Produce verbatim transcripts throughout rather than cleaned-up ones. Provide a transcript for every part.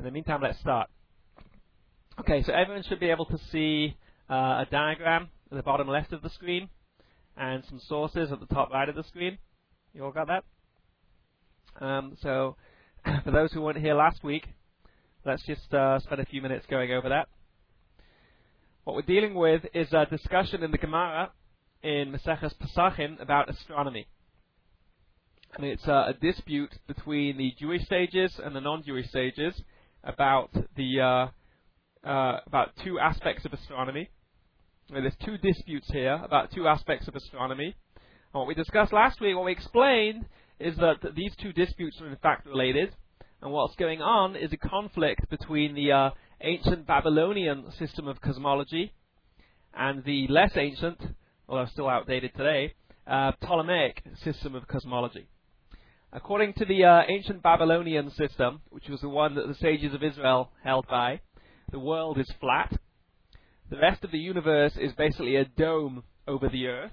In the meantime, let's start. Okay, so everyone should be able to see uh, a diagram at the bottom left of the screen and some sources at the top right of the screen. You all got that? Um, so for those who weren't here last week, let's just uh, spend a few minutes going over that. What we're dealing with is a discussion in the Gemara in Maseches Pesachim about astronomy. And it's uh, a dispute between the Jewish sages and the non-Jewish sages about the uh, uh, about two aspects of astronomy. Now, there's two disputes here about two aspects of astronomy. And what we discussed last week, what we explained, is that these two disputes are in fact related. And what's going on is a conflict between the uh, ancient Babylonian system of cosmology and the less ancient, although still outdated today, uh, Ptolemaic system of cosmology. According to the uh, ancient Babylonian system, which was the one that the sages of Israel held by, the world is flat. The rest of the universe is basically a dome over the earth,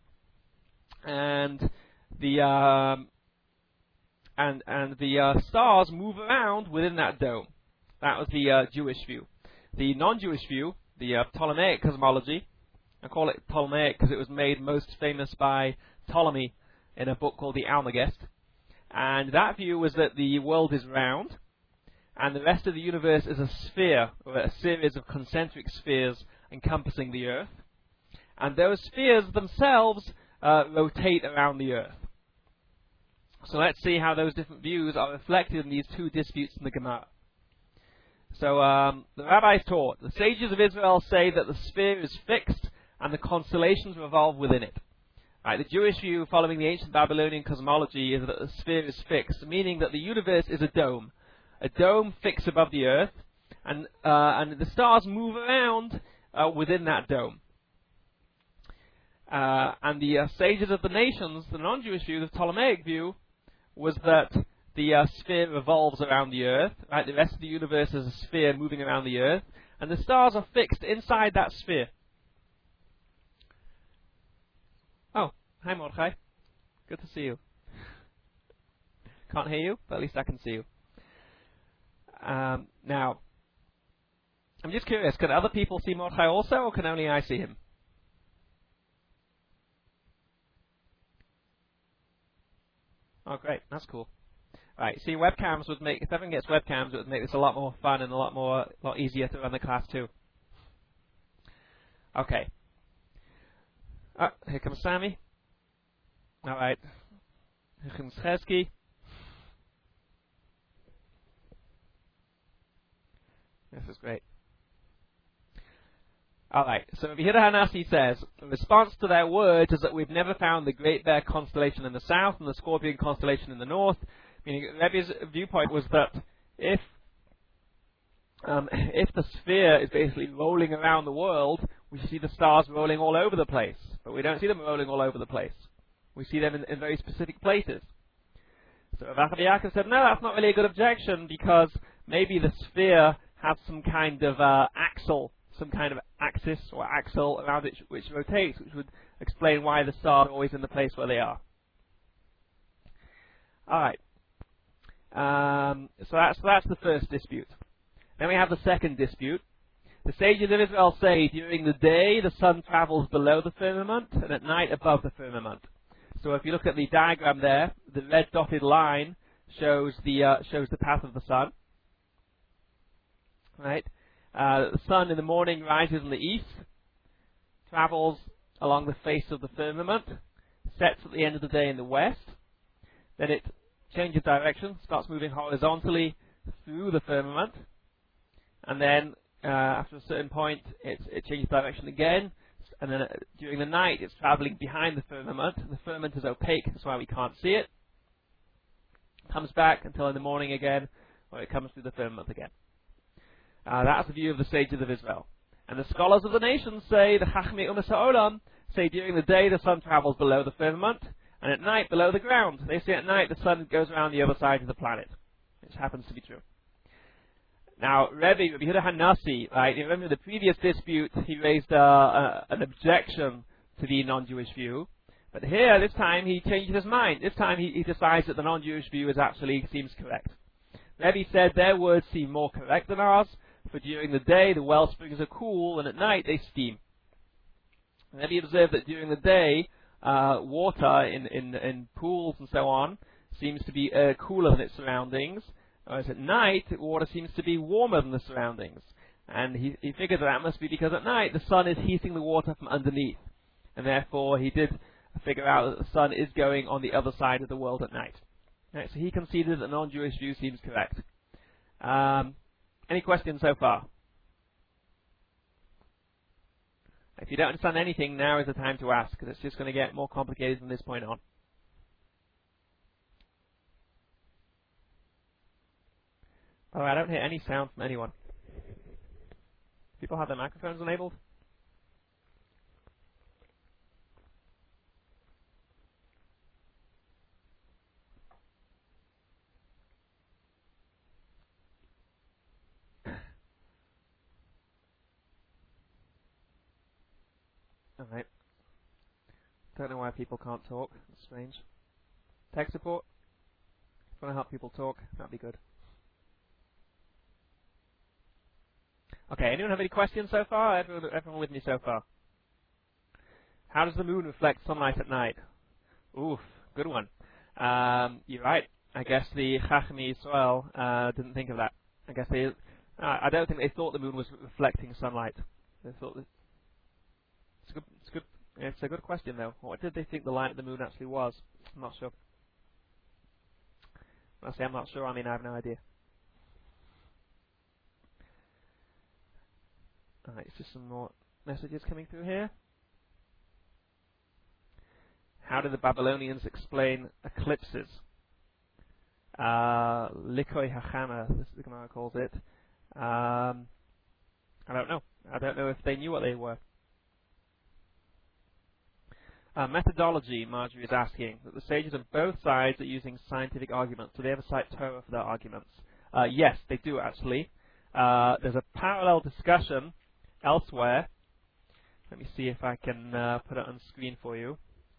and the um, and and the uh, stars move around within that dome. That was the uh, Jewish view. The non-Jewish view, the uh, Ptolemaic cosmology, I call it Ptolemaic because it was made most famous by Ptolemy in a book called the Almagest. And that view was that the world is round, and the rest of the universe is a sphere, or a series of concentric spheres encompassing the Earth. And those spheres themselves uh, rotate around the Earth. So let's see how those different views are reflected in these two disputes in the Gemara. So um, the rabbis taught, the sages of Israel say that the sphere is fixed and the constellations revolve within it. Right, the Jewish view, following the ancient Babylonian cosmology, is that the sphere is fixed, meaning that the universe is a dome, a dome fixed above the earth, and uh, and the stars move around uh, within that dome. Uh, and the uh, sages of the nations, the non-Jewish view, the Ptolemaic view, was that the uh, sphere revolves around the earth. Right, the rest of the universe is a sphere moving around the earth, and the stars are fixed inside that sphere. Oh, hi Mordechai. Good to see you. Can't hear you, but at least I can see you. Um, now, I'm just curious, can other people see Mordechai also, or can only I see him? Oh, great. That's cool. Right, see, webcams would make, if everyone gets webcams, it would make this a lot more fun and a lot more, lot easier to run the class too. Okay. Uh, here comes Sammy. All right. Here comes Chesky. This is great. All right. So Yehuda Hanassi says, the response to their words is that we've never found the Great Bear constellation in the south and the Scorpion constellation in the north. Meaning, Rebbe's viewpoint was that if um, if the sphere is basically rolling around the world, we see the stars rolling all over the place. But we don't see them rolling all over the place. We see them in, in very specific places. So Rav Yaakov said, no, that's not really a good objection, because maybe the sphere has some kind of uh, axle, some kind of axis or axle around it which rotates, which would explain why the stars are always in the place where they are. All right. Um, so that's, so that's the first dispute. Then we have the second dispute. The sages of Israel say during the day the sun travels below the firmament and at night above the firmament. So if you look at the diagram there, the red dotted line shows the uh, shows the path of the sun. Right, uh, the sun in the morning rises in the east, travels along the face of the firmament, sets at the end of the day in the west. Then it changes direction, starts moving horizontally through the firmament, and then uh, after a certain point it, it changes direction again, and then uh, during the night it's traveling behind the firmament. The firmament is opaque, that's why we can't see it. Comes back until in the morning again, where it comes through the firmament again. Uh, that's the view of the sages of Israel. And the scholars of the nations say, the Chachmei Umas HaOlam say during the day the sun travels below the firmament, and at night below the ground. They say at night the sun goes around the other side of the planet, which happens to be true. Now, Rebbe, Rebbe Yehuda Hanassi, right, you remember the previous dispute, he raised uh, uh, an objection to the non-Jewish view. But here, this time, he changes his mind. This time, he, he decides that the non-Jewish view is actually seems correct. Rebbe said their words seem more correct than ours, for during the day the well springs are cool, and at night they steam. Rebbe observed that during the day, uh, water in, in, in pools and so on seems to be uh, cooler than its surroundings, whereas at night, water seems to be warmer than the surroundings. And he, he figured that, that must be because at night the sun is heating the water from underneath. And therefore he did figure out that the sun is going on the other side of the world at night. Right, so he conceded that the non-Jewish view seems correct. Um, any questions so far? If you don't understand anything, now is the time to ask, because it's just going to get more complicated from this point on. Oh, I don't hear any sound from anyone. People have their microphones enabled? Alright. Don't know why people can't talk. That's strange. Tech support? If you want to help people talk, that'd be good. Okay, anyone have any questions so far? Everyone, everyone with me so far? How does the moon reflect sunlight at night? Oof, good one. Um, you're right. I guess the Chachmi Yisrael uh, didn't think of that. I guess they. Uh, I don't think they thought the moon was reflecting sunlight. They thought that. It's a good. It's a good. It's a good question though. What did they think the light of the moon actually was? I'm not sure. When I say I'm not sure, I mean I have no idea. Alright, it's just some more messages coming through here. How did the Babylonians explain eclipses? Uh, Likoi Hachana, this is the Gemara calls it. Um, I don't know. I don't know if they knew what they were. Uh, methodology, Marjorie is asking, that the sages on both sides are using scientific arguments. Do they ever cite Torah for their arguments? Uh, yes, they do actually. Uh, there's a parallel discussion elsewhere. Let me see if I can uh, put it on screen for you.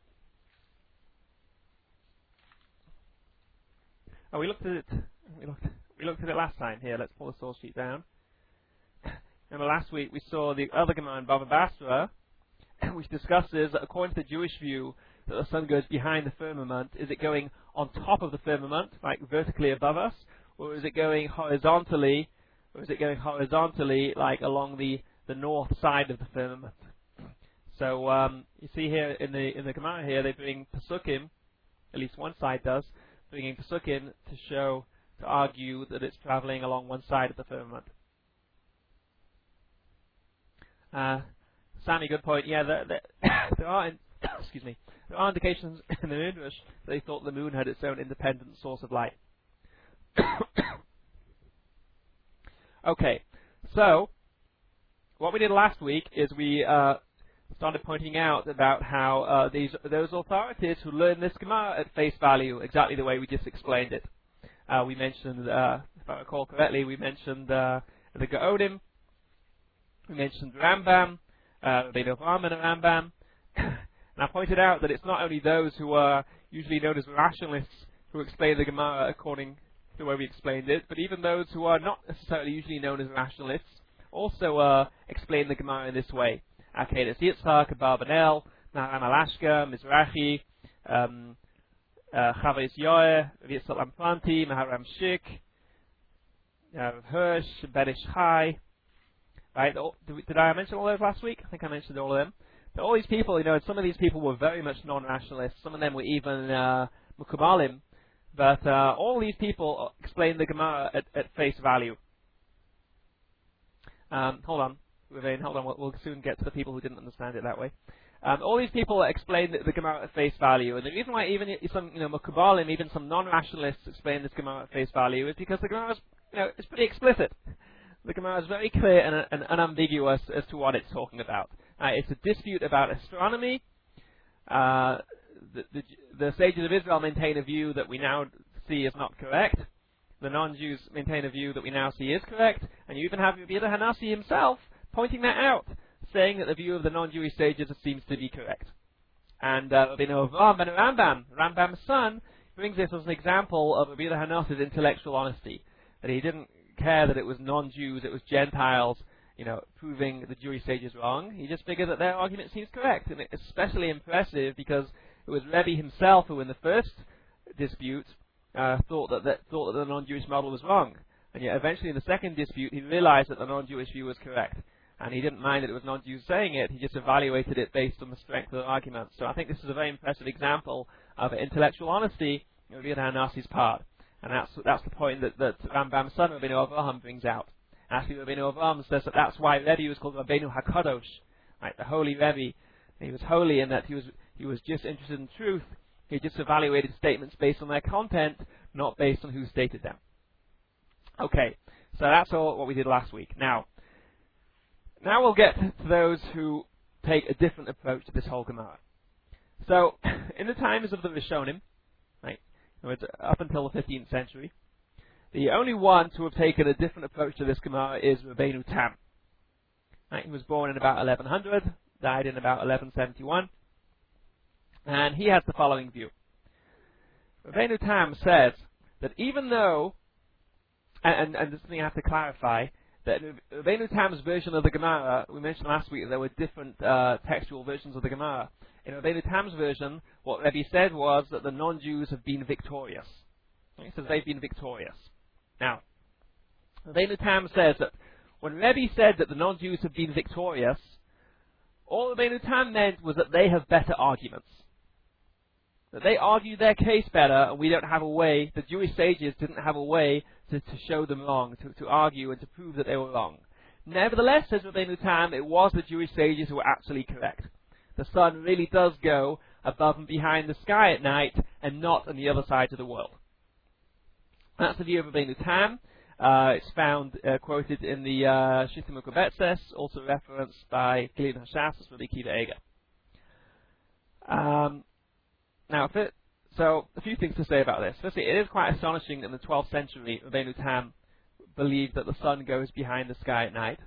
Oh, we looked at it. We looked, we looked at it last time. Here, let's pull the source sheet down. Remember last week we saw the other Gemara in Bava Basra, which discusses, according to the Jewish view, that the sun goes behind the firmament. Is it going on top of the firmament, like vertically above us, or is it going horizontally, or is it going horizontally, like along the the north side of the firmament? So um, you see here in the in the Gemara here, they bring Pesukim, at least one side does, bringing Pesukim to show, to argue that it's traveling along one side of the firmament. Uh, Sammy, good point. Yeah, there, there, there are in, excuse me, there are indications in the Midrash that they thought the moon had its own independent source of light. Okay, so what we did last week is we uh, started pointing out about how uh, these those authorities who learn this Gemara at face value, exactly the way we just explained it. Uh, we mentioned, uh, if I recall correctly, we mentioned uh, the Gaonim, we mentioned Rambam, uh, the Avraham and Rambam, and I pointed out that it's not only those who are usually known as rationalists who explain the Gemara according to the way we explained it, but even those who are not necessarily usually known as rationalists also uh, explain the Gemara in this way. Akedas Yitzchak, Abarbanel, Naram Alashka, Mizrahi, um, uh, Chavis Yoeh, Yitzchak Lamplanti, Maharam Shik, uh, Hirsch, Ben Ish Chai. Right? Did I mention all those last week? I think I mentioned all of them. So all these people, you know, some of these people were very much non-rationalists. Some of them were even uh, Mukubalim. But uh, all these people explain the Gemara at, at face value. Um, hold on, Ravine, hold on. We'll, we'll soon get to the people who didn't understand it that way. Um, all these people explain the, the Gemara at face value, and the reason why even some, you know, Mukubalim, even some non-rationalists explain this Gemara at face value is because the Gemara is, you know, it's pretty explicit. The Gemara is very clear and, and unambiguous as to what it's talking about. Uh, it's a dispute about astronomy. Uh, the, the, the sages of Israel maintain a view that we now see is not correct. The non-Jews maintain a view that we now see is correct. And you even have Rabbi Yehuda Hanassi himself pointing that out, saying that the view of the non-Jewish sages seems to be correct. And uh, Rabbi Avraham ben Rambam, Rambam's son, brings this as an example of Rabbi Yehuda Hanassi's intellectual honesty. that he didn't care that it was non-Jews, it was Gentiles, you know, proving the Jewish sages wrong. He just figured that their argument seems correct, and it's especially impressive because it was Rebbe himself who, in the first dispute, uh, thought that, that thought that the non-Jewish model was wrong, and yet eventually in the second dispute he realized that the non-Jewish view was correct, and he didn't mind that it was non-Jews saying it. He just evaluated it based on the strength of the argument. So I think this is a very impressive example of intellectual honesty on Rabbi Hanasi's part, and that's that's the point that that Rambam's son Rabbeinu Avraham brings out. Actually, Rabbeinu Avraham says that that's why Rebbe was called Rabbeinu Hakadosh, right, the holy Rebbe. He was holy in that he was he was just interested in truth. He just evaluated statements based on their content, not based on who stated them. Okay, so that's all what we did last week. Now, now we'll get to those who take a different approach to this whole Gemara. So, in the times of the Rishonim, right, up until the fifteenth century, the only one to have taken a different approach to this Gemara is Rabbeinu Tam. Right, he was born in about eleven hundred, died in about eleven seventy-one, and he has the following view. Rabbeinu Tam says that even though, and, and, and this is something I have to clarify, that Rabbeinu Tam's version of the Gemara, we mentioned last week that there were different uh, textual versions of the Gemara. In Rabbeinu Tam's version, what Rebbe said was that the non-Jews have been victorious. He says they've been victorious. Now, Rabbeinu Tam says that when Rebbe said that the non-Jews have been victorious, all Rabbeinu Tam meant was that they have better arguments. That they argued their case better, and we don't have a way, the Jewish sages didn't have a way to, to show them wrong, to, to argue and to prove that they were wrong. Nevertheless, says Rabbeinu Tam, it was the Jewish sages who were actually correct. The sun really does go above and behind the sky at night, and not on the other side of the world. That's the view of Rabbeinu Tam. Uh, it's found, uh, quoted in the uh, Shita Mukabetzes, also referenced by Gilin Hashas, Rabbi Akiva Eger. Um, now, if it, so a few things to say about this. Firstly, it is quite astonishing that in the twelfth century, Rabbeinu Tam believed that the sun goes behind the sky at night.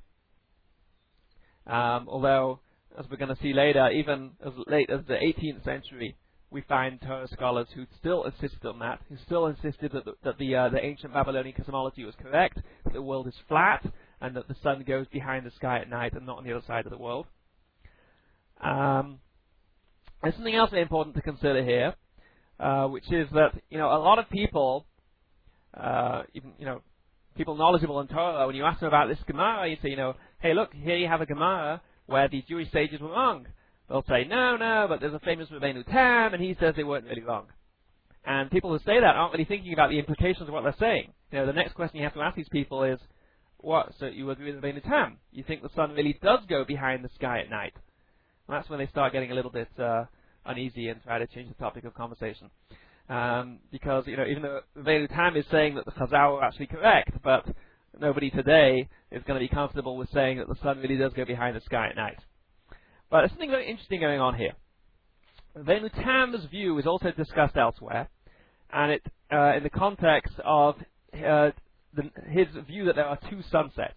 Um, although, as we're going to see later, even as late as the eighteenth century, we find Torah scholars who still insisted on that, who still insisted that the, that the, uh, the ancient Babylonian cosmology was correct, that the world is flat, and that the sun goes behind the sky at night and not on the other side of the world. Um, there's something else very important to consider here, uh, which is that, you know, a lot of people, uh, even, you know, people knowledgeable in Torah, when you ask them about this Gemara, you say, you know, hey, look, here you have a Gemara where the Jewish sages were wrong. They'll say, no, no, but there's a famous Rabbeinu Tam, and he says they weren't really wrong. And people who say that aren't really thinking about the implications of what they're saying. You know, the next question you have to ask these people is, what, so you agree with Rabbeinu Tam? You think the sun really does go behind the sky at night? And that's when they start getting a little bit uh, uneasy and try to change the topic of conversation. Um, because, you know, even though Rabbeinu Tam is saying that the Chazal were actually correct, but nobody today is going to be comfortable with saying that the sun really does go behind the sky at night. But there's something very interesting going on here. Rabbeinu Tam's view is also discussed elsewhere, and it uh, in the context of uh, the, his view that there are two sunsets.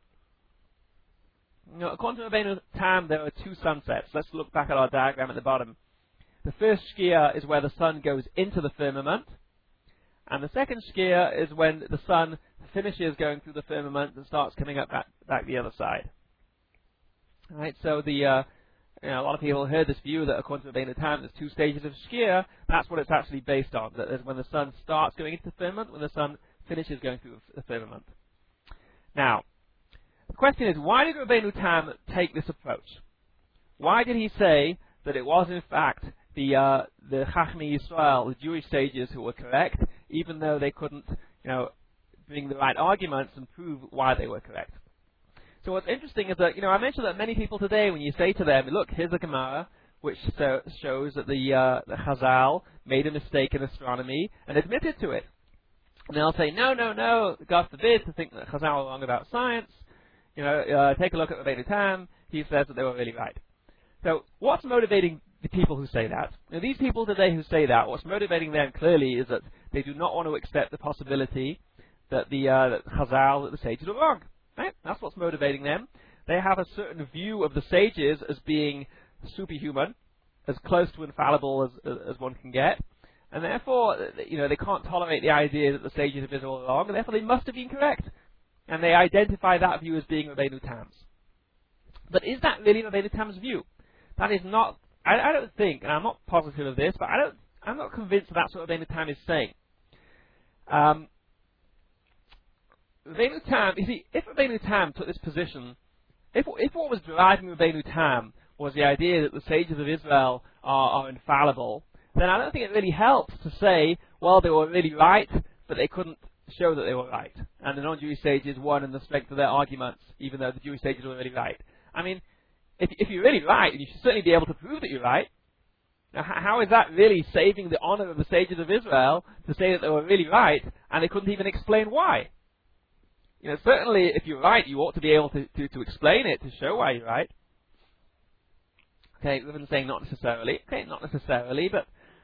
You know, according to Rabbeinu Tam, there are two sunsets. Let's look back at our diagram at the bottom. The first shkia is where the sun goes into the firmament, and the second shkia is when the sun finishes going through the firmament and starts coming up back, back the other side. All right, so the uh, you know, a lot of people heard this view that according to Rabbeinu Tam, there's two stages of shkia. That's what it's actually based on. That is when the sun starts going into the firmament, when the sun finishes going through the firmament. Now, the question is, why did Rabbeinu Tam take this approach? Why did he say that it was in fact the uh, the Chachmei Yisrael, the Jewish sages, who were correct, even though they couldn't, you know, bring the right arguments and prove why they were correct? So what's interesting is that, you know, I mentioned that many people today, when you say to them, look, here's a Gemara, which so, shows that the, uh, the Chazal made a mistake in astronomy and admitted to it. And they'll say, no, no, no, God forbid to think that Chazal were wrong about science. You know, uh, take a look at Rabbeinu Tam, he says that they were really right. So what's motivating the people who say that? Now, these people today who say that, what's motivating them clearly is that they do not want to accept the possibility that the uh, that Chazal, that the sages are wrong. Right? That's what's motivating them. They have a certain view of the sages as being superhuman, as close to infallible as, as, as one can get, And therefore, you know, they can't tolerate the idea that the sages of Israel are wrong, and therefore they must have been correct. And they identify that view as being Rabbeinu Tam's. But is that really Rabbeinu Tam's view? That is not, I, I don't think, and I'm not positive of this, but I don't, I'm not convinced that that's what Rabbeinu Tam is saying. Um, Rabbeinu Tam, you see, if Rabbeinu Tam took this position, if, if what was driving Rabbeinu Tam was the idea that the sages of Israel are, are infallible, then I don't think it really helps to say, well, they were really right, but they couldn't show that they were right. And the non-Jewish sages won in the strength of their arguments, even though the Jewish sages were really right. I mean, if, if you're really right, you should certainly be able to prove that you're right. Now, how is that really saving the honor of the sages of Israel to say that they were really right, and they couldn't even explain why? You know, certainly if you're right, you ought to be able to, to, to explain it, to show why you're right. Okay, rather than saying not necessarily. Okay, not necessarily, but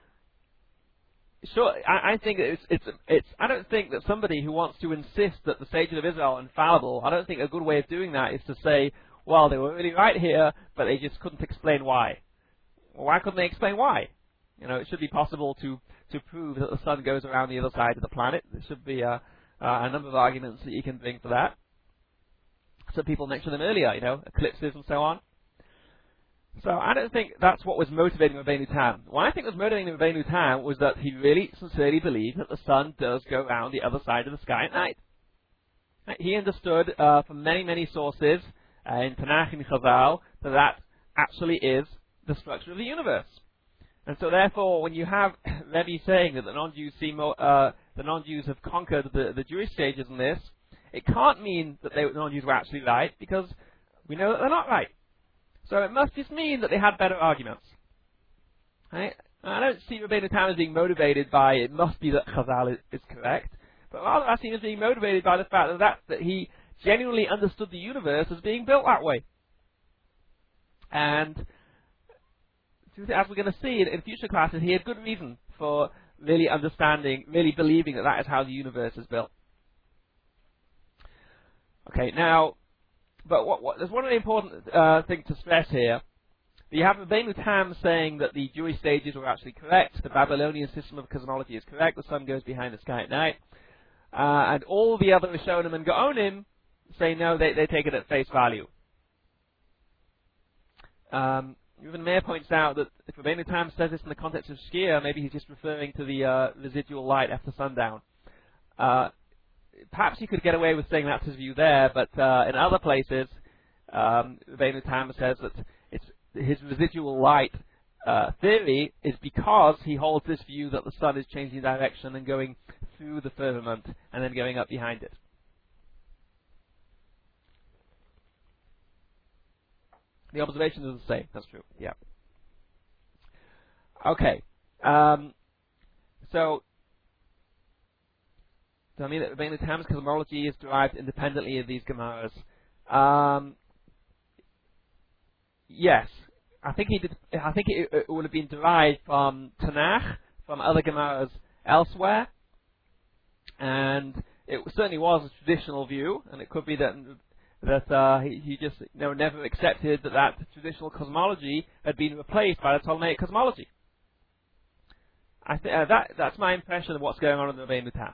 sure, I, I think it's, it's, it's, I don't think that somebody who wants to insist that the sages of Israel are infallible, I don't think a good way of doing that is to say, well, they were really right here, but they just couldn't explain why. Well, why couldn't they explain why? You know, it should be possible to, to prove that the sun goes around the other side of the planet. There should be a, a number of arguments that you can bring for that. Some people mentioned them earlier, you know, eclipses and so on. So I don't think that's what was motivating Rabbeinu Tam. What I think was motivating Rabbeinu Tam was that he really sincerely believed that the sun does go around the other side of the sky at night. He understood uh, from many, many sources uh, in Tanakh and Chazal that that actually is the structure of the universe. And so therefore, when you have Rebbe saying that the non-Jews see more, uh, the non-Jews have conquered the, the Jewish sages in this, it can't mean that the non-Jews were actually right, because we know that they're not right. So it must just mean that they had better arguments. Right? I don't see Rabbeinu Tam as being motivated by it must be that Chazal is, is correct, but rather I see him as being motivated by the fact that, that, that he genuinely understood the universe as being built that way. And as we're going to see in, in future classes, he had good reason for really understanding, really believing that that is how the universe is built. Okay, now, but what, what, there's one really important uh, thing to stress here. You have Rabbeinu Tam saying that the Jewish sages were actually correct, the Babylonian system of cosmology is correct, the sun goes behind the sky at night, uh, and all the other Rishonim and Gaonim say no, they, they take it at face value. Um, even Meir points out that if Rabbeinu Tam says this in the context of Shkia, maybe he's just referring to the uh, residual light after sundown. Uh, Perhaps you could get away with saying that's his view there, but uh, in other places, um, Rabbeinu Tam says that it's his residual light uh, theory is because he holds this view that the sun is changing direction and going through the firmament and then going up behind it. The observation is the same. That's true. Yeah. Okay. Um, so. So I mean that Rabbeinu Tam's cosmology is derived independently of these Gemaras. Um, yes, I think he did. I think it, it would have been derived from Tanakh, from other Gemaras elsewhere, and it certainly was a traditional view. And it could be that that uh, he, he just you know, never accepted that that traditional cosmology had been replaced by the Ptolemaic cosmology. I th- uh, that that's my impression of what's going on in the Rabbeinu Tam.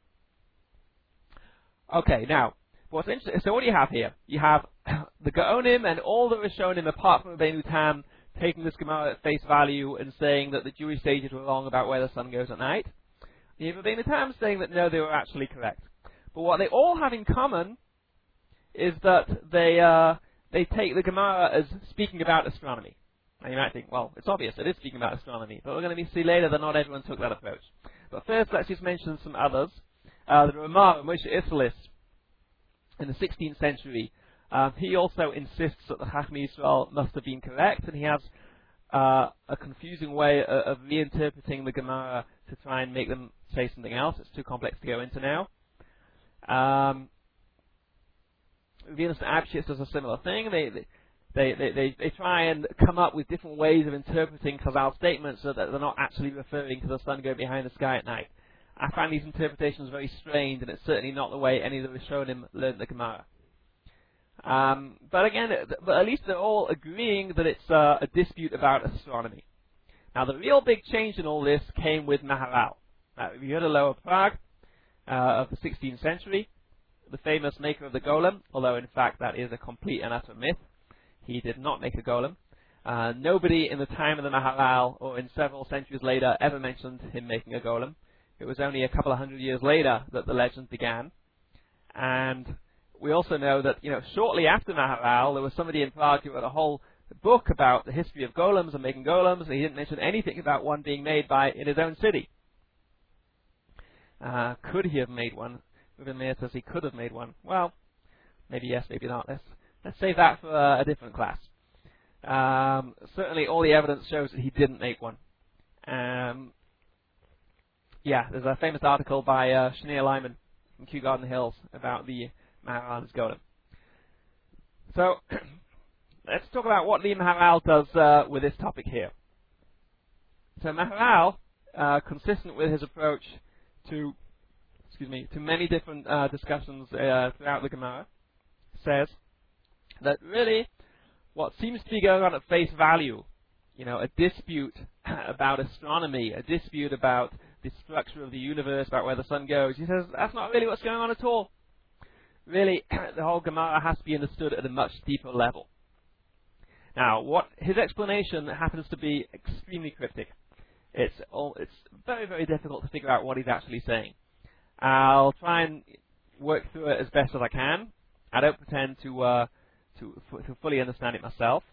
Okay, now, what's interesting, so what do you have here? You have the Gaonim and all the Rishonim, apart from Rabbeinu Tam, taking this Gemara at face value and saying that the Jewish sages were wrong about where the sun goes at night. You have Rabbeinu Tam saying that no, they were actually correct. But what they all have in common is that they uh, they take the Gemara as speaking about astronomy. Now you might think, well, it's obvious, it is speaking about astronomy, but we're going to see later that not everyone took that approach. But first, let's just mention some others. Uh, the Ramah, Moshe Isserles, in the sixteenth century, um, he also insists that the Chachmei Yisrael must have been correct, and he has uh, a confusing way of, of reinterpreting the Gemara to try and make them say something else. It's too complex to go into now. Um, Venus and Abshitz does a similar thing. They, they, they, they, they try and come up with different ways of interpreting Chazal statements so that they're not actually referring to the sun going behind the sky at night. I find these interpretations very strange, and it's certainly not the way any of the Rishonim learned the Gemara. Um, but again, but at least they're all agreeing that it's uh, a dispute about astronomy. Now, the real big change in all this came with Maharal. Now, if you heard of Lower Prague uh, of the sixteenth century, the famous maker of the golem, although in fact that is a complete and utter myth. He did not make a golem. Uh, nobody in the time of the Maharal, or in several centuries later, ever mentioned him making a golem. It was only a couple of hundred years later that the legend began. And we also know that, you know, shortly after Maharal, there was somebody in Prague who wrote a whole book about the history of golems and making golems, and he didn't mention anything about one being made by in his own city. Uh, could he have made one? Rubin says he could have made one. Well, maybe yes, maybe not. Let's, let's save that for uh, a different class. Um, certainly all the evidence shows that he didn't make one. Um, yeah, there's a famous article by uh, Shneur Lyman from Kew Garden Hills about the Maharal golem. So, let's talk about what the Maharal does uh, with this topic here. So Maharal, uh, consistent with his approach to, excuse me, to many different uh, discussions uh, throughout the Gemara, says that really what seems to be going on at face value, you know, a dispute about astronomy, a dispute about the structure of the universe, about where the sun goes, he says that's not really what's going on at all. Really, the whole Gemara has to be understood at a much deeper level. Now, what his explanation happens to be extremely cryptic. It's all, it's very, very difficult to figure out what he's actually saying. I'll try and work through it as best as I can. I don't pretend to uh, to, f to fully understand it myself.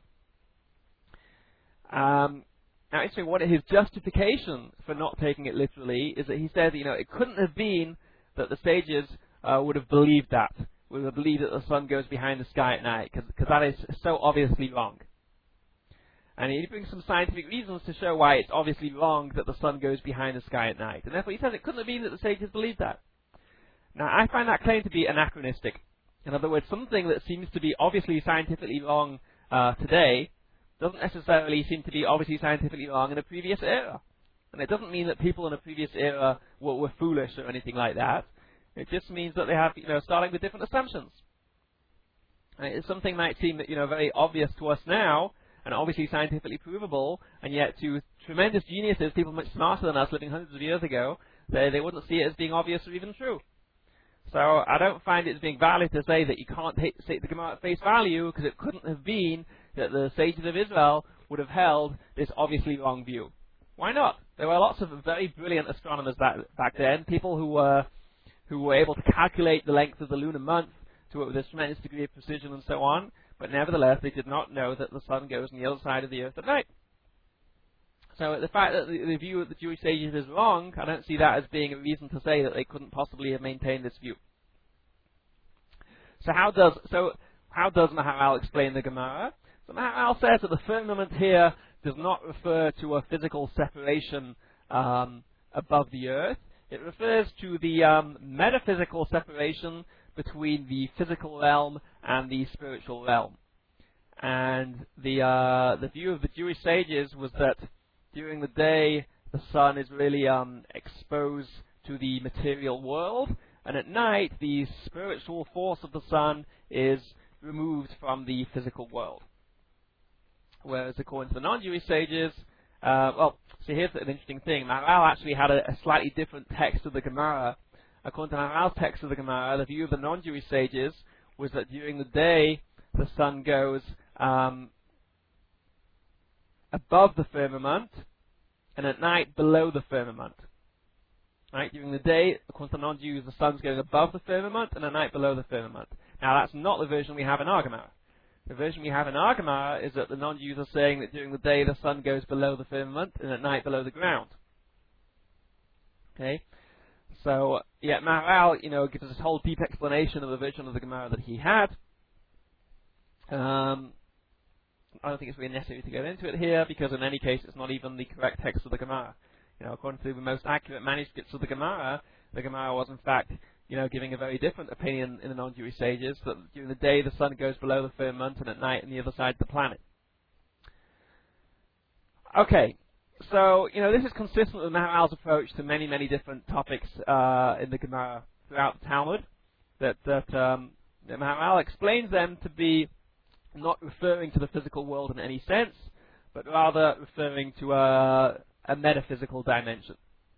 Um, now, interesting, what his justification for not taking it literally is that he said, you know, it couldn't have been that the sages uh, would have believed that, would have believed that the sun goes behind the sky at night, because that is so obviously wrong. And he brings some scientific reasons to show why it's obviously wrong that the sun goes behind the sky at night. And therefore he says it couldn't have been that the sages believed that. Now, I find that claim to be anachronistic. In other words, something that seems to be obviously scientifically wrong uh, today doesn't necessarily seem to be obviously scientifically wrong in a previous era. And it doesn't mean that people in a previous era were, were foolish or anything like that. It just means that they have, you know, starting with different assumptions. And something might seem that, you know, very obvious to us now, and obviously scientifically provable, and yet to tremendous geniuses, people much smarter than us living hundreds of years ago, they, they wouldn't see it as being obvious or even true. So I don't find it as being valid to say that you can't take the Gemara at face value, because it couldn't have been that the sages of Israel would have held this obviously wrong view. Why not? There were lots of very brilliant astronomers back, back then, people who were, who were able to calculate the length of the lunar month to with a tremendous degree of precision and so on, but nevertheless they did not know that the sun goes on the other side of the earth at night. So the fact that the, the view of the Jewish sages is wrong, I don't see that as being a reason to say that they couldn't possibly have maintained this view. So how does so how does Maharal explain the Gemara? So Maharal says that the firmament here does not refer to a physical separation um, above the earth. It refers to the um, metaphysical separation between the physical realm and the spiritual realm. And the uh, the view of the Jewish sages was that during the day the sun is really um, exposed to the material world, and at night the spiritual force of the sun is removed from the physical world. Whereas according to the non-Jewish sages, uh, well, see, here's an interesting thing. Maharal actually had a, a slightly different text of the Gemara. According to Maharal's text of the Gemara, the view of the non-Jewish sages was that during the day the sun goes um, above the firmament, and at night below the firmament. Right? During the day, according to the non-Jews, the sun's going above the firmament, and at night below the firmament. Now, that's not the version we have in our Gemara. The version we have in our Gemara is that the non-Jews are saying that during the day the sun goes below the firmament, and at night below the ground. Okay? So, yeah, Maharal, you know, gives us this whole deep explanation of the version of the Gemara that he had. Um, I don't think it's really necessary to go into it here, because in any case, it's not even the correct text of the Gemara. You know, according to the most accurate manuscripts of the Gemara, the Gemara was in fact, you know, giving a very different opinion in the non-Jewish sages, that during the day the sun goes below the firmament, and at night on the other side of the planet. Okay, so, you know, this is consistent with Maharal's approach to many, many different topics uh, in the Gemara throughout the Talmud, that, that, um, that Maharal explains them to be not referring to the physical world in any sense, but rather referring to a, a metaphysical dimension.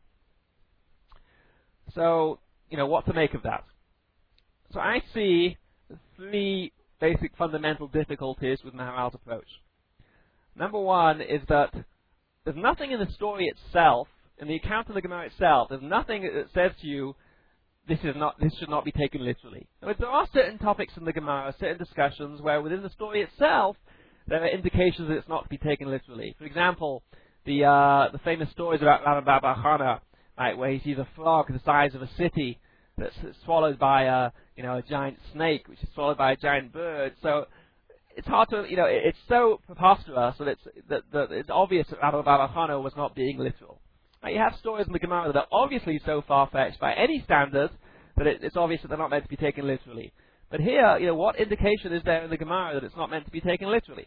So, you know, what to make of that? So I see three basic fundamental difficulties with Maharal's approach. Number one is that there's nothing in the story itself, in the account of the Gemara itself, there's nothing that says to you, this is not, this should not be taken literally. Now, there are certain topics in the Gemara, certain discussions, where within the story itself, there are indications that it's not to be taken literally. For example, the uh, the famous stories about Rabban Bar Bar Chana, right, where he sees a frog the size of a city that's swallowed by a, you know, a giant snake, which is swallowed by a giant bird. So it's hard to, you know, it, it's so preposterous that it's that, that it's obvious that Rabban Bar Bar Chana was not being literal. Right, you have stories in the Gemara that are obviously so far-fetched by any standard that it, it's obvious that they're not meant to be taken literally. But here, you know, what indication is there in the Gemara that it's not meant to be taken literally?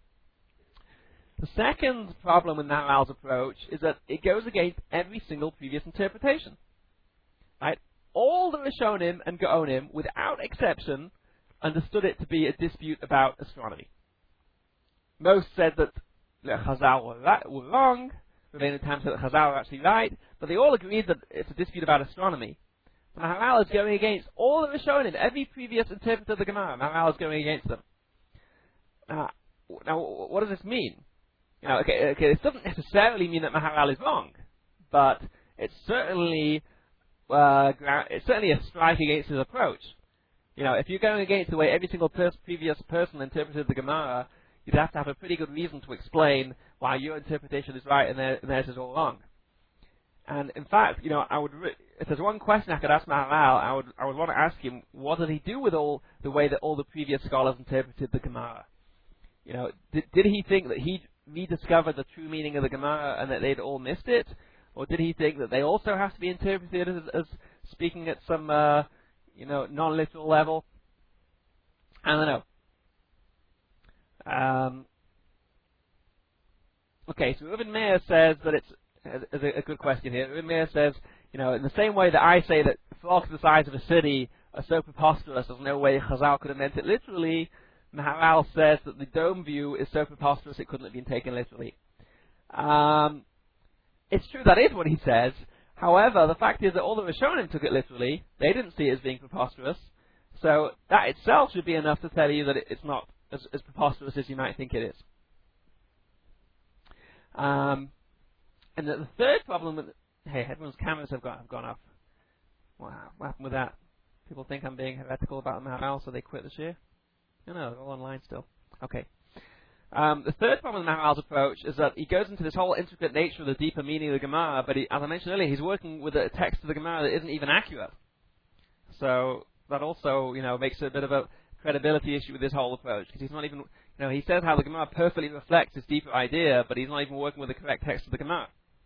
The second problem with Maharal's approach is that it goes against every single previous interpretation. Right? All the Rishonim and Gaonim, without exception, understood it to be a dispute about astronomy. Most said that the Chazal were, right, were wrong, Rabbeinu Tam said that Chazal were actually right, but they all agreed that it's a dispute about astronomy. So Maharal is going against all the Rishonim, every previous interpreter of the Gemara. Maharal is going against them. Now, now, what does this mean? You know, okay, okay, this doesn't necessarily mean that Maharal is wrong, but it's certainly uh, it's certainly a strike against his approach. You know, if you're going against the way every single pers- previous person interpreted the Gemara, you'd have to have a pretty good reason to explain why your interpretation is right and, their, and theirs is all wrong. And in fact, you know, I would re- if there's one question I could ask Maharal, I would I would want to ask him, what did he do with all the way that all the previous scholars interpreted the Gemara? You know, did, did he think that he rediscovered the true meaning of the Gemara and that they'd all missed it, or did he think that they also have to be interpreted as, as speaking at some uh, you know non-literal level? I don't know. Um, okay, so Reuven Meir says that it's is a, a good question here. Reuven Meir says, you know, in the same way that I say that frogs the size of a city are so preposterous, there's no way Chazal could have meant it literally. Maharal says that the dome view is so preposterous it couldn't have been taken literally. Um, it's true, that is what he says. However, the fact is that all the Rishonim took it literally. They didn't see it as being preposterous. So that itself should be enough to tell you that it, it's not as, as preposterous as you might think it is. Um, and the, the third problem with... Hey, everyone's cameras have, got, have gone off. Wow, what happened with that? People think I'm being heretical about Maharal, so they quit this year? No, no, they're all online still. Okay. Um, the third problem with Maharal's approach is that he goes into this whole intricate nature of the deeper meaning of the Gemara, but he, as I mentioned earlier, he's working with a text of the Gemara that isn't even accurate. So that also, you know, makes it a bit of a credibility issue with this whole approach, because he's not even, you know, he says how the Gemara perfectly reflects this deeper idea, but he's not even working with the correct text of the Gemara.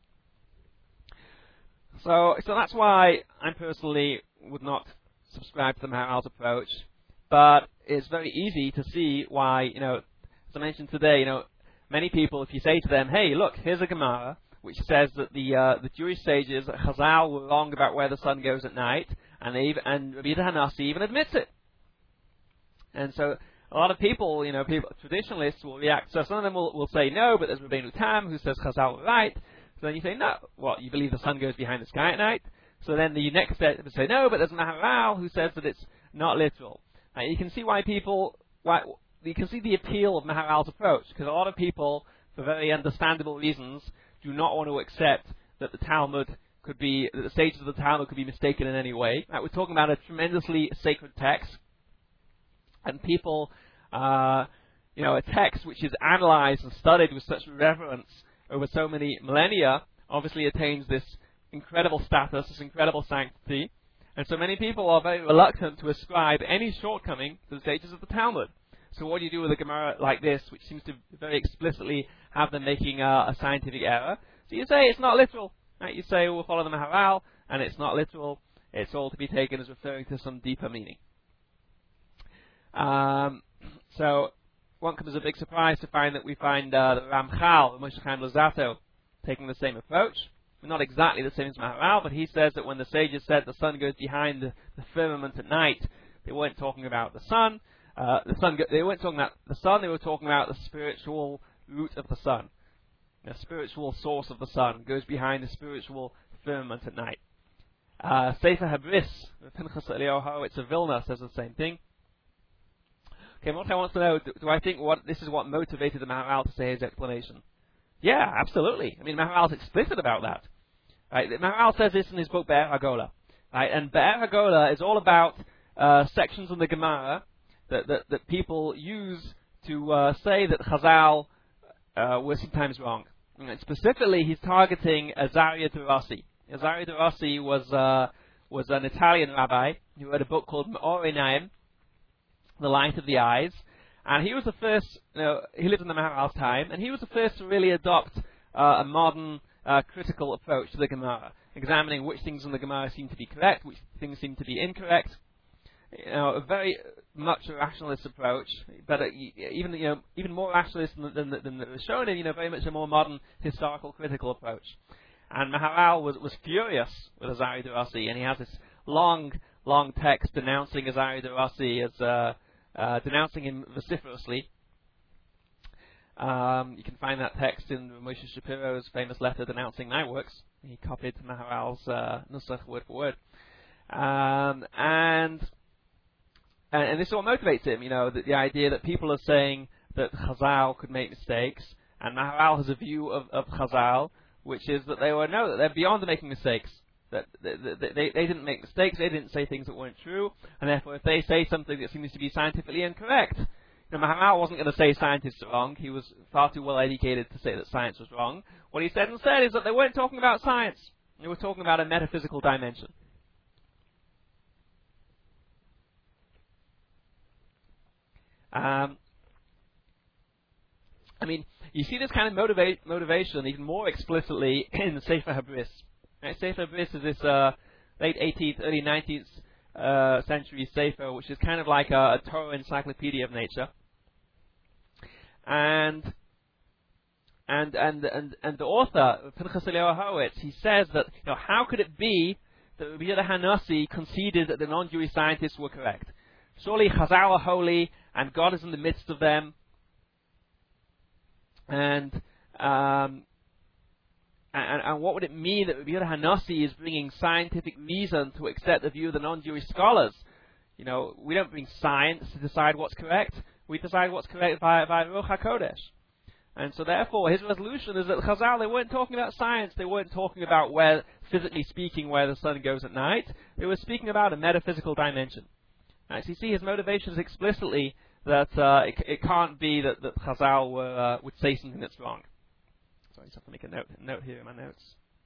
So, so that's why I personally would not subscribe to the Maharal's approach. But it's very easy to see why, you know, as I mentioned today, you know, many people, if you say to them, hey, look, here's a Gemara, which says that the uh, the Jewish sages, Chazal, were wrong about where the sun goes at night, and they even, and Rabbi Hanassi even admits it. And so a lot of people, you know, people, traditionalists will react. So some of them will, will say no, but there's Rabbeinu Tam who says Chazal were right. So then you say, no, what, you believe the sun goes behind the sky at night? So then the next step would say, no, but there's Maharal who says that it's not literal. Uh, you can see why people, why, you can see the appeal of Maharal's approach, because a lot of people, for very understandable reasons, do not want to accept that the Talmud could be, that the sages of the Talmud could be mistaken in any way. Uh, we're talking about a tremendously sacred text, and people, uh, you know, a text which is analyzed and studied with such reverence over so many millennia, obviously attains this incredible status, this incredible sanctity. And so many people are very reluctant to ascribe any shortcoming to the sages of the Talmud. So what do you do with a Gemara like this, which seems to very explicitly have them making uh, a scientific error? So you say it's not literal. Right? You say we'll follow the Maharal, and it's not literal. It's all to be taken as referring to some deeper meaning. Um, so won't come as a big surprise to find that we find uh, the Ramchal, Moshe Chaim Luzzatto, taking the same approach. Not exactly the same as Maharal, but he says that when the sages said the sun goes behind the, the firmament at night, they weren't talking about the sun. Uh, the sun. Go- they weren't talking about the sun. They were talking about the spiritual root of the sun, the spiritual source of the sun, goes behind the spiritual firmament at night. Uh, Sefer Habris, Pinchas Eliyahu Horowitz of Vilna, says the same thing. Okay, Mordechai wants to know, do, do I think what this is what motivated the Maharal to say his explanation? Yeah, absolutely. I mean, Maharal's explicit about that. Right? Maharal says this in his book Be'er HaGola. Right? And Be'er HaGola is all about uh, sections in the Gemara that, that, that people use to uh, say that Chazal uh, were sometimes wrong. And specifically, he's targeting Azaria Durasi. Azaria Durasi was uh, was an Italian rabbi who wrote a book called Me'or Einayim, The Light of the Eyes, and he was the first. You know, he lived in the Maharal's time, and he was the first to really adopt uh, a modern uh, critical approach to the Gemara, examining which things in the Gemara seem to be correct, which things seem to be incorrect. You know, a very much a rationalist approach, but uh, even you know even more rationalist than, than, than the Rishonim. You know, very much a more modern historical critical approach. And Maharal was, was furious with Azaria Durasi, and he has this long, long text denouncing Azaria Durasi as uh, uh, denouncing him vociferously. Um, you can find that text in Moshe Shapiro's famous letter denouncing my works. He copied Maharal's uh, Nusach word for word, um, and, and and this is what motivates him. You know, the, the idea that people are saying that Chazal could make mistakes, and Maharal has a view of, of Chazal, which is that they were no, that they're beyond making mistakes. That they, they, they didn't make mistakes, they didn't say things that weren't true, and therefore if they say something that seems to be scientifically incorrect, you know, Maharal wasn't going to say scientists are wrong. He was far too well educated to say that science was wrong. What he said instead is that they weren't talking about science. They were talking about a metaphysical dimension. Um, I mean, you see this kind of motiva- motivation even more explicitly in the Sefer Habris. Right? Sefer Habris is this uh, late eighteenth, early nineteenth uh, century Sefer, which is kind of like a, a Torah encyclopedia of nature. And and and and, and the author, Pinchas Eliyahu Horowitz, he says that, you know, how could it be that Rabbi Yehuda Hanassi conceded that the non-Jewish scientists were correct? Surely Chazal are holy, and God is in the midst of them. And, um, and and what would it mean that Rabbi Yehuda Hanassi is bringing scientific reason to accept the view of the non-Jewish scholars? You know, we don't bring science to decide what's correct. We decide what's correct by, by Ruach HaKodesh. And so therefore, his resolution is that Chazal, they weren't talking about science. They weren't talking about where, physically speaking, where the sun goes at night. They were speaking about a metaphysical dimension. Right, so you see his motivation is explicitly that uh, it, it can't be that, that Chazal were, uh, would say something that's wrong. So I just have to make a note, a note here in my notes.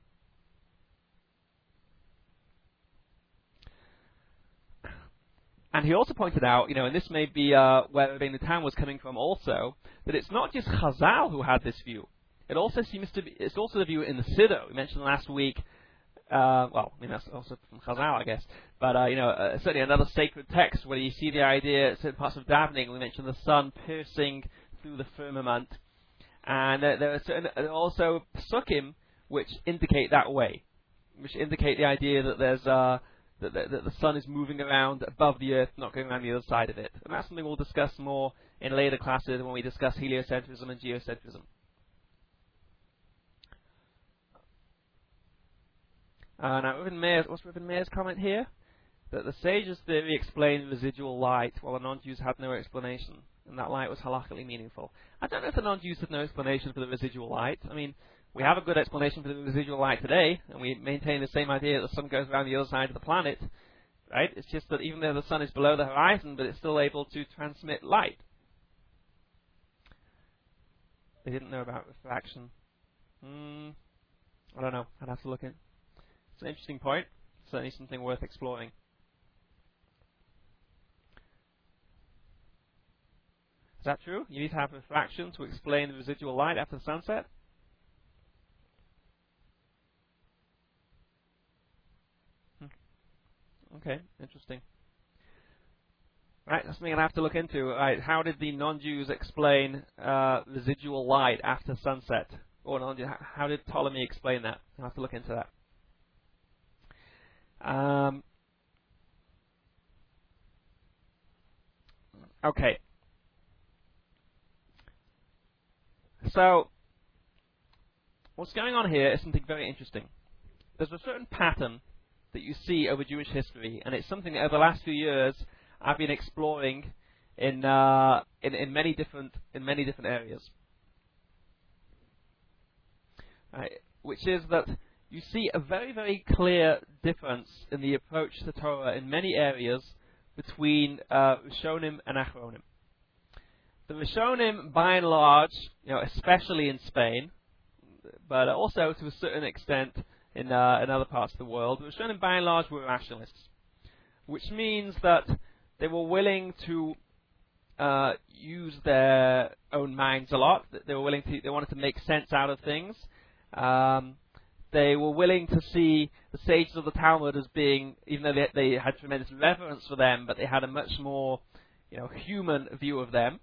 And he also pointed out, you know, and this may be uh, where Rabbeinu Tam was coming from also, that it's not just Chazal who had this view. It also seems to be, it's also the view in the Siddur. We mentioned last week, uh, well, I mean, that's also from Chazal, I guess, but, uh, you know, uh, certainly another sacred text where you see the idea, certain parts of davening, we mentioned the sun piercing through the firmament, and uh, there are certain, uh, also psukim which indicate that way, which indicate the idea that there's, uh, that the, that the sun is moving around above the earth, not going around the other side of it. And that's something we'll discuss more in later classes when we discuss heliocentrism and geocentrism. Uh, now, Reuven Meir's, what's Reuven Meir's comment here? That the sages' theory explained residual light, while the non-Jews had no explanation, and that light was halakhically meaningful. I don't know if the non-Jews had no explanation for the residual light. I mean, we have a good explanation for the residual light today, and we maintain the same idea that the sun goes around the other side of the planet, right? It's just that even though the sun is below the horizon, but it's still able to transmit light. They didn't know about refraction. Hmm, I don't know. I'd have to look in. It's an interesting point. Certainly something worth exploring. Is that true? You need to have refraction to explain the residual light after the sunset? Okay, interesting. Right, that's something I'll have to look into. Right, how did the non-Jews explain uh, residual light after sunset? Or non how did Ptolemy explain that? I'll have to look into that. Um, okay. So, what's going on here is something very interesting. There's a certain pattern that you see over Jewish history, and it's something that over the last few years I've been exploring in uh, in, in many different in many different areas. Right, which is that you see a very, very clear difference in the approach to Torah in many areas between uh, Rishonim and Achronim. The Rishonim, by and large, you know, especially in Spain, but also to a certain extent in, uh, in other parts of the world, the Rishonim, by and large, were rationalists, which means that they were willing to uh, use their own minds a lot. They were willing to, they wanted to make sense out of things. Um, they were willing to see the sages of the Talmud as being, even though they, they had tremendous reverence for them, but they had a much more, you know, human view of them.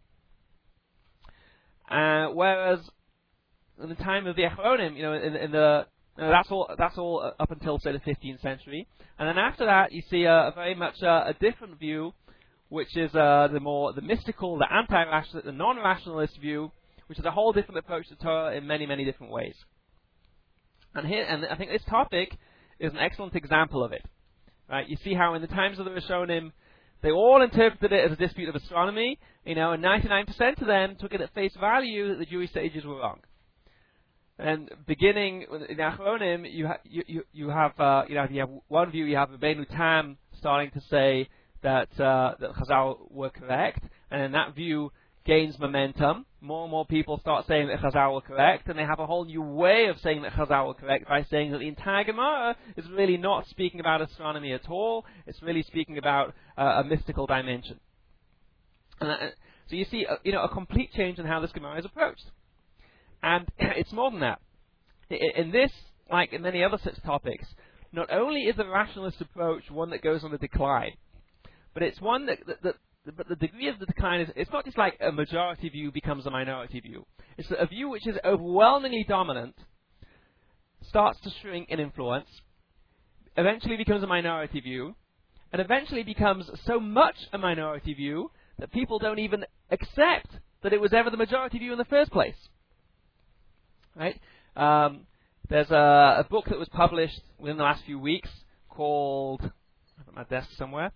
Uh, whereas in the time of the Achronim, you know, in, in the you know, that's all that's all up until say the fifteenth century, and then after that you see a, a very much uh, a different view, which is uh, the more the mystical, the anti-rational, the non-rationalist view, which is a whole different approach to Torah in many many different ways. And here, and I think this topic is an excellent example of it. Right? You see how in the times of the Rishonim, they all interpreted it as a dispute of astronomy, you know, and ninety-nine percent of them took it at face value that the Jewish sages were wrong. And beginning in Achronim, you, ha- you, you, you have, uh, you know, you have one view, you have Rabbeinu Tam starting to say that, uh, that Chazal were correct, and then that view gains momentum. More and more people start saying that Chazal were correct, and they have a whole new way of saying that Chazal were correct by saying that the entire Gemara is really not speaking about astronomy at all. It's really speaking about uh, a mystical dimension. And uh, so you see, uh, you know, a complete change in how this Gemara is approached. And it's more than that. In, in this, like in many other such topics, not only is the rationalist approach one that goes on the decline, but it's one that, that, that but the degree of the decline is, it's not just like a majority view becomes a minority view. It's a view which is overwhelmingly dominant, starts to shrink in influence, eventually becomes a minority view, and eventually becomes so much a minority view that people don't even accept that it was ever the majority view in the first place. Right? Um, there's a, a book that was published within the last few weeks called, I have it at my desk somewhere.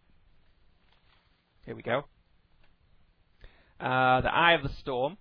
Here we go. Uh, The Eye of the Storm.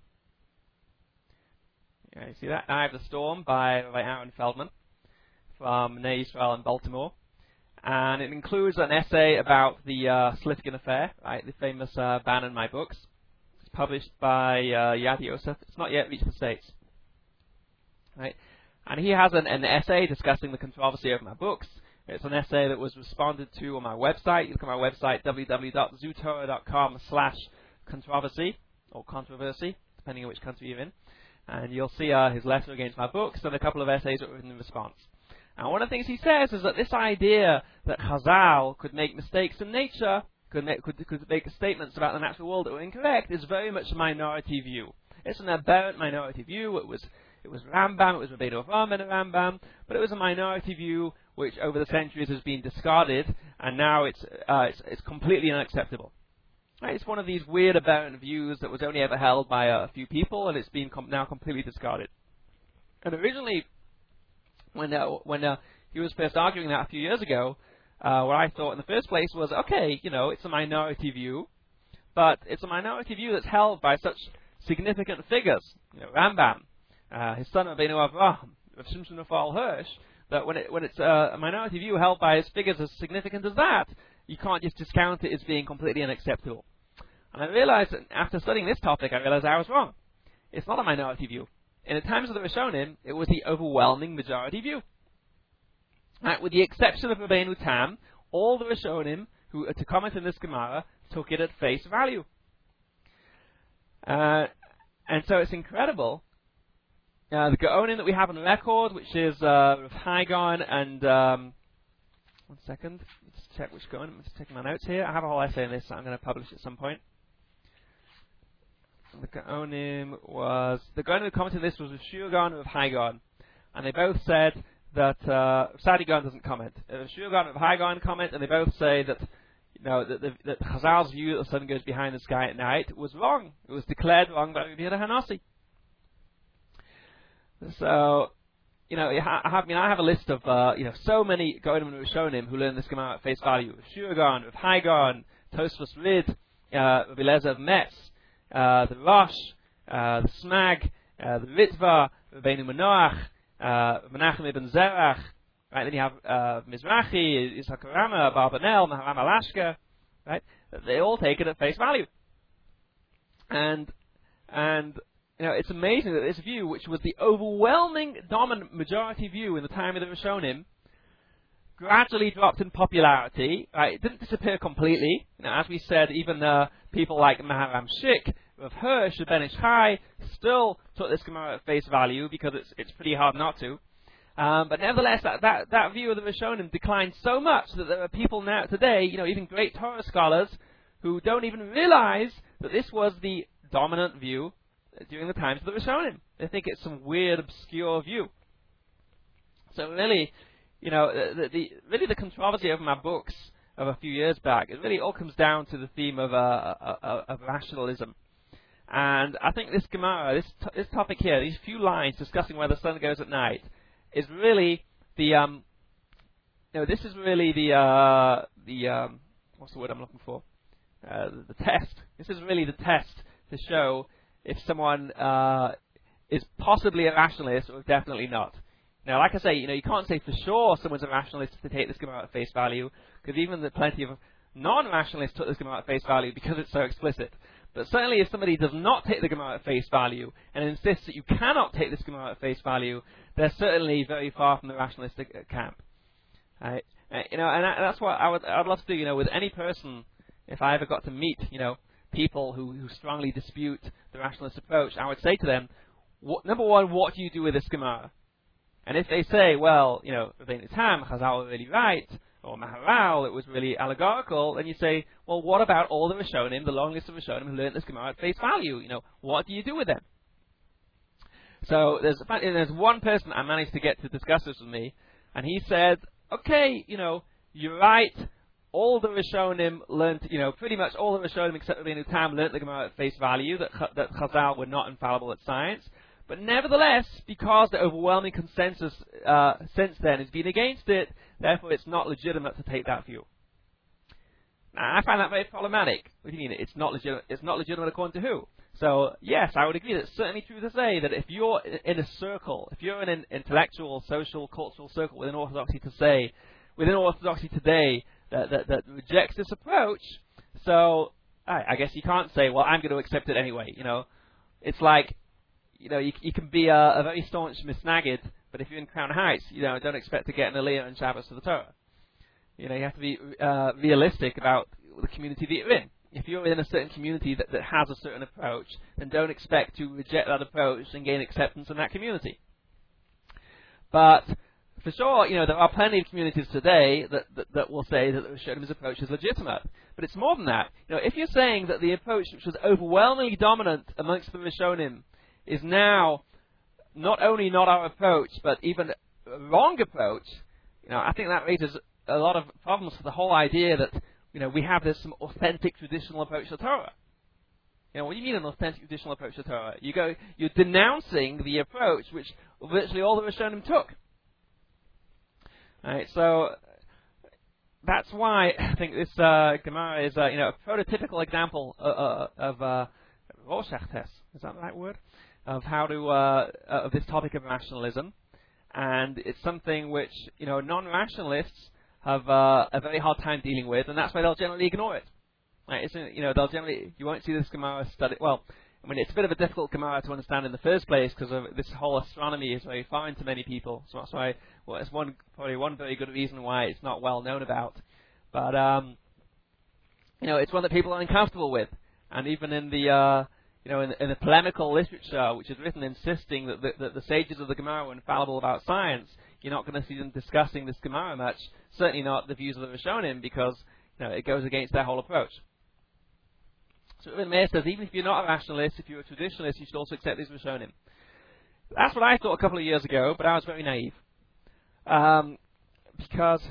Yeah, you see that? Eye of the Storm by, by Aaron Feldman from Bnei Israel in Baltimore. And it includes an essay about the uh, Slifkin affair, right? The famous uh, ban on my books. It's published by uh, Yad Yosef. It's not yet reached the States. Right? And he has an, an essay discussing the controversy over my books. It's an essay that was responded to on my website. You look at my website, w w w dot zutorah dot com slash controversy, or controversy, depending on which country you're in. And you'll see uh, his letter against my books and a couple of essays that were written in response. And one of the things he says is that this idea that Chazal could make mistakes in nature, could make, could, could make statements about the natural world that were incorrect, is very much a minority view. It's an aberrant minority view. It was It was Rambam, it was Rabbeinu Avraham and Rambam, but it was a minority view which over the centuries has been discarded, and now it's uh, it's, it's completely unacceptable. Right? It's one of these weird aberrant views that was only ever held by a few people, and it's been com- now completely discarded. And originally, when uh, when uh, he was first arguing that a few years ago, uh, what I thought in the first place was, okay, you know, it's a minority view, but it's a minority view that's held by such significant figures, you know, Rambam, Uh, his son Rabbeinu Avraham, Rav Shimshon Raphael Hirsch, that when, it, when it's uh, a minority view held by his figures as significant as that, you can't just discount it as being completely unacceptable. And I realized, that after studying this topic, I realized I was wrong. It's not a minority view. In the times of the Rishonim, it was the overwhelming majority view. Right, with the exception of Rabbeinu Tam, all the Rishonim who, uh, to comment on this Gemara, took it at face value. Uh, and so it's incredible. Uh, the Gaonim that we have on the record, which is uh, Rav Hai Gaon and um, one second, let's check which Gaonim. I'm just checking my notes here. I have a whole essay on this that I'm going to publish at some point. The Gaonim was the Gaonim who commented on this was Rav Shua Gaon and Rav Hai Gaon, and they both said that uh, Sadi Gaon doesn't comment. Uh, Rav Shua Gaon and Rav Hai Gaon comment, and they both say that you know that, the, that Chazal's view that the sun goes behind the sky at night was wrong. It was declared wrong by Rabbi Yehuda Hanassi. So, you know, I have, I mean, I have a list of, uh, you know, so many Goyim and Rishonim who learn this Gemara at face value. Shura Gaon, Rav Hai Gaon, Tosfos Rid, uh, Rav Eliezer of Metz, uh, the Rosh, uh, the Smag, uh, the Ritva, Rabbeinu Manoach, uh, Menachem ibn Zerach, right? Then you have uh, Mizrahi, Yitzhak Rama, Barbanel, Maharam Alashka, right? They all take it at face value. And, and, you know, it's amazing that this view, which was the overwhelming dominant majority view in the time of the Rishonim, gradually dropped in popularity. Right? It didn't disappear completely. You know, as we said, even uh, people like Maharam Shik, Rav Hirsch, Ben Ish Chai, still took this Gemara at face value because it's it's pretty hard not to. Um, but nevertheless, that, that that view of the Rishonim declined so much that there are people now today, you know, even great Torah scholars, who don't even realize that this was the dominant view during the times of the Rishonim. They think it's some weird, obscure view. So really, you know, the, the really the controversy over my books of a few years back, it really all comes down to the theme of uh, uh, uh, of rationalism. And I think this Gemara, this t- this topic here, these few lines discussing where the sun goes at night, is really the um, you know, this is really the uh, the um, what's the word I'm looking for? Uh, the, the test. This is really the test to show if someone uh, is possibly a rationalist or definitely not. Now, like I say, you know, you can't say for sure someone's a rationalist to take this Gemara at face value, because even the plenty of non-rationalists took this Gemara at face value because it's so explicit. But certainly if somebody does not take the Gemara at face value and insists that you cannot take this Gemara at face value, they're certainly very far from the rationalistic camp. Right? Uh, you know, and, I, and that's what I would I'd love to do, you know, with any person, if I ever got to meet, you know, people who, who strongly dispute the rationalist approach, I would say to them, what, number one, what do you do with this Gemara? And if they say, well, you know, Rabbeinu Tam, Chazal were really right, or Maharal, it was really allegorical, then you say, well, what about all the Rishonim, the long list of Rishonim who learned this Gemara at face value? You know, what do you do with them? So there's there's one person I managed to get to discuss this with me, and he said, okay, you know, you're right, all the Rishonim learned, you know, pretty much all the Rishonim except Rabbeinu Tam learned the Gemara at face value, that, that Chazal were not infallible at science. But nevertheless, because the overwhelming consensus uh, since then has been against it, therefore it's not legitimate to take that view. Now, I find that very problematic. What do you mean? It's not legitimate. It's not legitimate according to who? So yes, I would agree that it's certainly true to say that if you're in a circle, if you're in an intellectual, social, cultural circle within Orthodoxy to say, within Orthodoxy today, that, that, that rejects this approach, so I, I guess you can't say, well, I'm going to accept it anyway. You know, it's like, you know, you, you can be a, a very staunch misnagid, but if you're in Crown Heights, you know, don't expect to get an Aliyah and Shabbos to the Torah. You know, you have to be uh, realistic about the community that you're in. If you're in a certain community that, that has a certain approach, then don't expect to reject that approach and gain acceptance in that community. But for sure, you know, there are plenty of communities today that, that, that will say that the Rishonim approach is legitimate. But it's more than that. You know, if you're saying that the approach which was overwhelmingly dominant amongst the Rishonim is now not only not our approach, but even a wrong approach, you know, I think that raises a lot of problems for the whole idea that, you know, we have this some authentic traditional approach to Torah. You know, what do you mean an authentic traditional approach to Torah? You go, you're denouncing the approach which virtually all the Rishonim took. Right, so that's why I think this uh, Gemara is, uh, you know, a prototypical example uh, uh, of uh, Rorschach test. Is that the right word? Of how to uh, uh, of this topic of rationalism, and it's something which, you know, non-rationalists have uh, a very hard time dealing with, and that's why they'll generally ignore it. Right? It's, you know, they'll generally, you won't see this Gemara study. Well, I mean, it's a bit of a difficult Gemara to understand in the first place because of this whole astronomy is very foreign to many people. So that's why, well, it's one probably one very good reason why it's not well known about. But um, you know, it's one that people are uncomfortable with, and even in the uh, you know, in, in the polemical literature, which is written insisting that the, that the sages of the Gemara were infallible about science, you're not going to see them discussing this Gemara much. Certainly not the views of the Rishonim, because, you know, it goes against their whole approach. So Ibn Meir says, even if you're not a rationalist, if you're a traditionalist, you should also accept these Rishonim. That's what I thought a couple of years ago, but I was very naive. Um, because,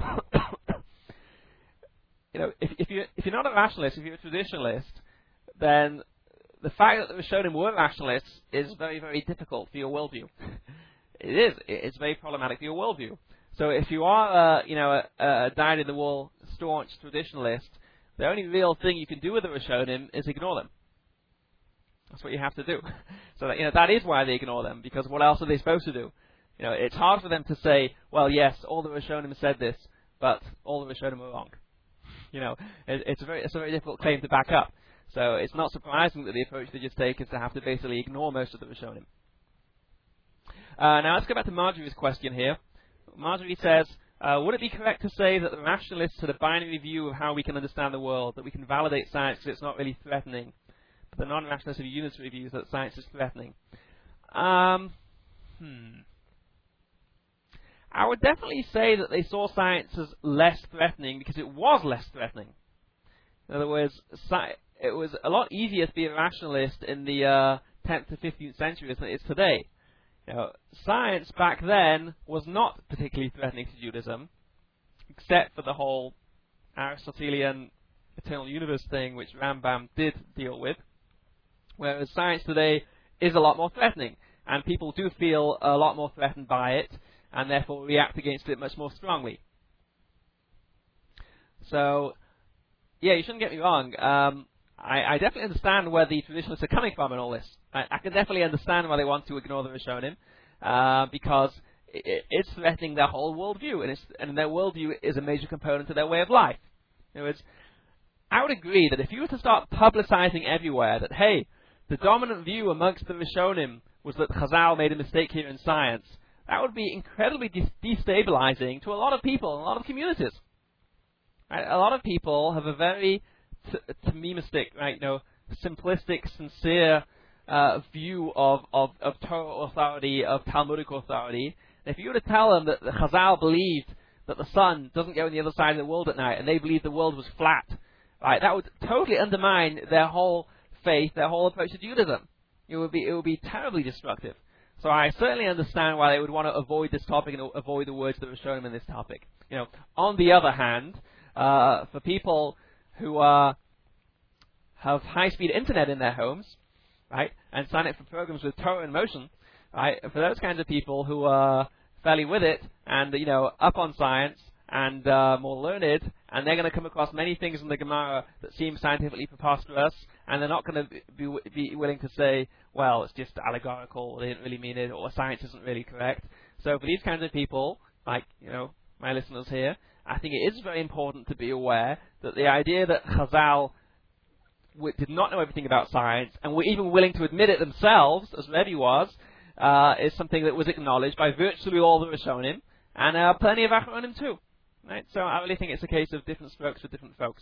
you know, if, if, you're, if you're not a rationalist, if you're a traditionalist, then the fact that the Rishonim were rationalists is very, very difficult for your worldview. it is. It's very problematic for your worldview. So if you are, uh, you know, a, a dyed-in-the-wool, staunch traditionalist, the only real thing you can do with the Rishonim is ignore them. That's what you have to do. So that, you know, that is why they ignore them, because what else are they supposed to do? You know, it's hard for them to say, well, yes, all the Rishonim said this, but all the Rishonim are wrong. You know, it, it's a very, it's a very difficult claim to back up. So it's not surprising that the approach they just take is to have to basically ignore most of the Rishonim. Uh, now let's go back to Marjorie's question here. Marjorie says, uh, would it be correct to say that the rationalists had a binary view of how we can understand the world, that we can validate science because it's not really threatening, but the non-rationalists have unitary views that science is threatening? Um, hmm. I would definitely say that they saw science as less threatening because it was less threatening. In other words, sci- it was a lot easier to be a rationalist in the uh, tenth to fifteenth century than it is today. You know, science back then was not particularly threatening to Judaism, except for the whole Aristotelian eternal universe thing, which Rambam did deal with, whereas science today is a lot more threatening, and people do feel a lot more threatened by it, and therefore react against it much more strongly. So, yeah, you shouldn't get me wrong. Um, I, I definitely understand where the traditionalists are coming from in all this. I, I can definitely understand why they want to ignore the Rishonim, uh, because it, it's threatening their whole worldview, and, it's, and their worldview is a major component of their way of life. In other words, I would agree that if you were to start publicizing everywhere that, hey, the dominant view amongst the Rishonim was that Chazal made a mistake here in science, that would be incredibly de- destabilizing to a lot of people and a lot of communities. Right? A lot of people have a very t- Tamimistic, right, you know, simplistic, sincere uh, view of, of, of Torah authority, of Talmudic authority. And if you were to tell them that the Chazal believed that the sun doesn't go on the other side of the world at night, and they believed the world was flat, right, that would totally undermine their whole faith, their whole approach to Judaism. It would be it would be terribly destructive. So I certainly understand why they would want to avoid this topic and avoid the words that were shown in this topic. You know, on the other hand, uh, for people who uh, have high-speed internet in their homes, right, and sign up for programs with Torah in motion, right, for those kinds of people who are fairly with it and, you know, up on science and uh, more learned, and they're going to come across many things in the Gemara that seem scientifically preposterous, and they're not going to be, be willing to say, well, it's just allegorical, or they didn't really mean it, or science isn't really correct. So for these kinds of people, like, you know, my listeners here, I think it is very important to be aware that the idea that Chazal w- did not know everything about science, and were even willing to admit it themselves, as Rebbe was, uh, is something that was acknowledged by virtually all the Rishonim, and uh, plenty of Achronim too. Right? So I really think it's a case of different strokes for different folks.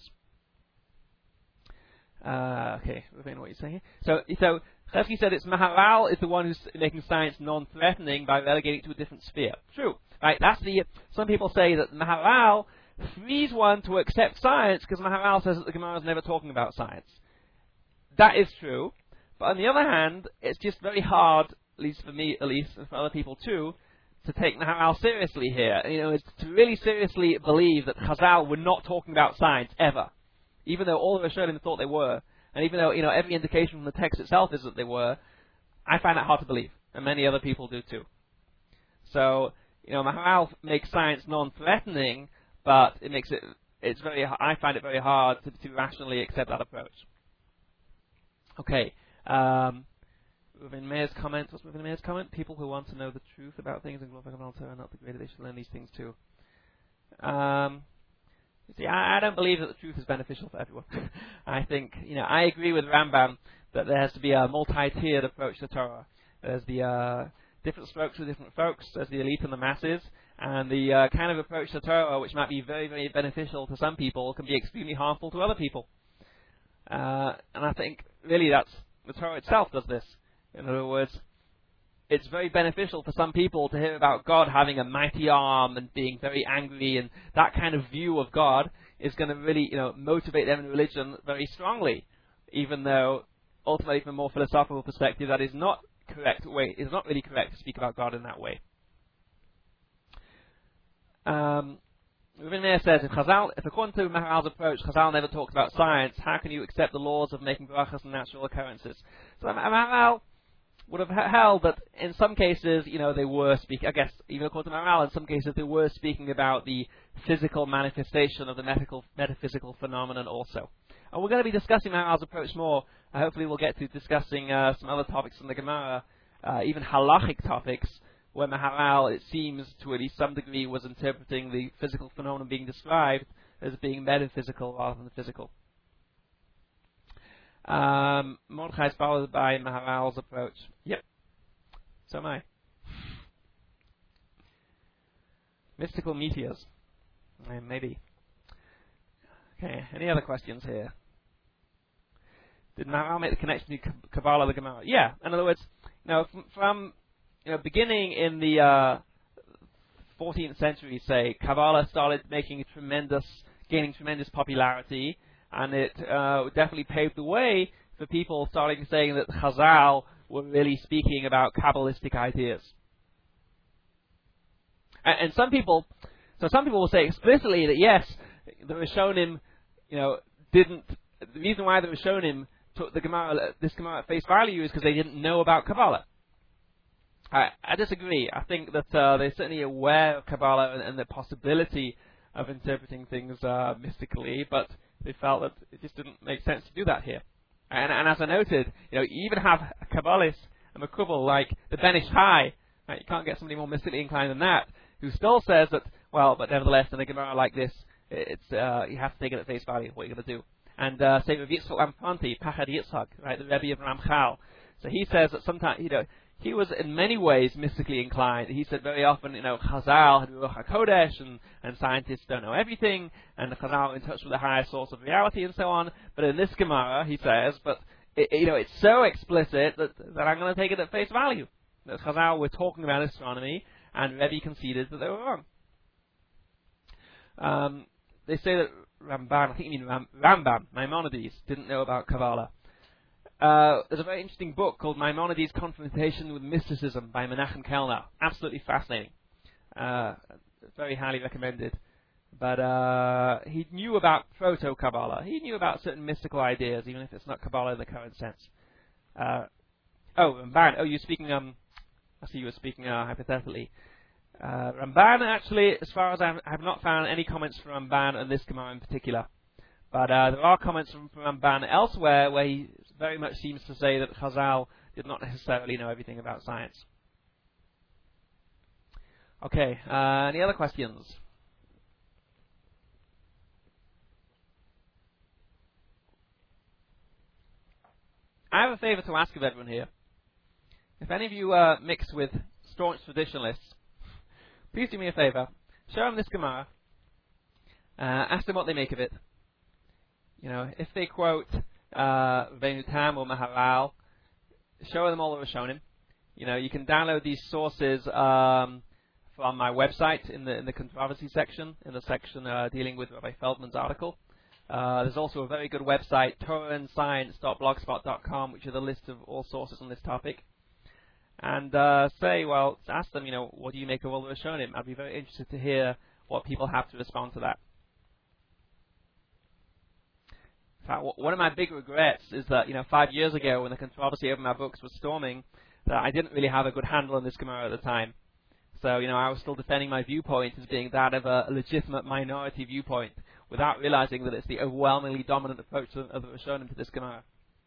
Uh, okay, Ravina, what are you saying here? So, so Chesky said it's Maharal is the one who's making science non-threatening by relegating it to a different sphere. True, right? That's the. Some people say that Maharal frees one to accept science because Maharal says that the Gemara is never talking about science. That is true, but on the other hand, it's just very hard, at least for me, at least, and for other people too, to take Maharal seriously here. You know, it's to really seriously believe that Chazal were not talking about science ever, even though all the Rishonim thought they were, and even though, you know, every indication from the text itself is that they were. I find that hard to believe, and many other people do too. So, you know, Maharal makes science non-threatening, but it makes it. It's very. I find it very hard to, to rationally accept that approach. Okay. Um, Within Meir's comment, what's within Meir's comment? People who want to know the truth about things and glorify God are not degraded. They should learn these things too. Um, see, I, I don't believe that the truth is beneficial for everyone. I think, you know, I agree with Rambam that there has to be a multi-tiered approach to Torah. There's the uh, different strokes for different folks. There's the elite and the masses, and the uh, kind of approach to Torah which might be very, very beneficial to some people can be extremely harmful to other people. Uh, and I think really that's the Torah itself does this. In other words, it's very beneficial for some people to hear about God having a mighty arm and being very angry, and that kind of view of God is going to really, you know, motivate them in religion very strongly, even though ultimately from a more philosophical perspective that is not correct way, is not really correct to speak about God in that way. Um, Ravina Meir says, if Chazal, if according to Maharal's approach, Chazal never talked about science, how can you accept the laws of making brachas and natural occurrences? So Maharal would have h- held that in some cases, you know, they were speaking, I guess, even according to Maharal, in some cases they were speaking about the physical manifestation of the medical, metaphysical phenomenon also. And we're going to be discussing Maharal's approach more. Uh, hopefully we'll get to discussing uh, some other topics in the Gemara, uh, even halachic topics, where Maharal, it seems, to at least some degree, was interpreting the physical phenomenon being described as being metaphysical rather than physical. Um, Mordechai is followed by Maharal's approach. Yep. So am I. Mystical meteors. Uh, maybe. Okay, any other questions here? Did Maharal make the connection to Kabbalah, the Gemara? Yeah. In other words, you know, from, from you know, beginning in the uh, fourteenth century, say, Kabbalah started making a tremendous, gaining tremendous popularity. And it uh, definitely paved the way for people starting saying that Chazal were really speaking about Kabbalistic ideas. And, and some people, so some people will say explicitly that yes, the Rishonim, you know, didn't. The reason why the Rishonim took the Gemara, this Gemara at face value is because they didn't know about Kabbalah. I, I disagree. I think that uh, they're certainly aware of Kabbalah and, and the possibility of interpreting things uh, mystically, but they felt that it just didn't make sense to do that here. And, and as I noted, you know, you even have a Kabbalist, a Makubal like the Ben Ish Chai, right, you can't get somebody more mystically inclined than that, who still says that, well, but nevertheless, in a Gemara like this, it's uh, you have to take it at face value, what you're going to do. And uh, say, Rav Yitzchak Lampanti, Pachad Yitzchak, right, the Rebbe of Ramchal, so he says that sometimes, you know, he was in many ways mystically inclined. He said very often, you know, Chazal had Ruach HaKodesh, and, and scientists don't know everything, and the Chazal are in touch with the higher source of reality and so on. But in this Gemara, he says, but, it, you know, it's so explicit that, that I'm going to take it at face value. That Chazal were talking about astronomy, and Rebbe conceded that they were wrong. Um, they say that Ramban, I think you mean Ram, Rambam, Maimonides, didn't know about Kabbalah. Uh, there's a very interesting book called Maimonides' Confrontation with Mysticism by Menachem Kellner. Absolutely fascinating. Uh, very highly recommended. But uh, he knew about proto-Kabbalah. He knew about certain mystical ideas, even if it's not Kabbalah in the current sense. Uh, oh, Ramban. Oh, you're speaking, um, I see you were speaking uh, hypothetically. Uh, Ramban, actually, as far as I have not found any comments from Ramban on this Gemara in particular. But uh, there are comments from, from Ramban elsewhere where he very much seems to say that Chazal did not necessarily know everything about science. Okay, uh, any other questions? I have a favour to ask of everyone here. If any of you uh, mix with staunch traditionalists, please do me a favour. Show them this Gemara. Uh, ask them what they make of it. You know, if they quote uh, Venu Tam or Maharal, show them all the Rishonim. You know, you can download these sources um, from my website in the in the controversy section, in the section uh, dealing with Rabbi Feldman's article. Uh, there's also a very good website, torah and science dot blogspot dot com, which is a list of all sources on this topic. And uh, say, well, ask them, you know, what do you make of all the Rishonim? I'd be very interested to hear what people have to respond to that. In fact, one of my big regrets is that, you know, five years ago when the controversy over my books was storming, that I didn't really have a good handle on this Gemara at the time. So, you know, I was still defending my viewpoint as being that of a legitimate minority viewpoint, without realizing that it's the overwhelmingly dominant approach of, of the Rishonim to this Gemara.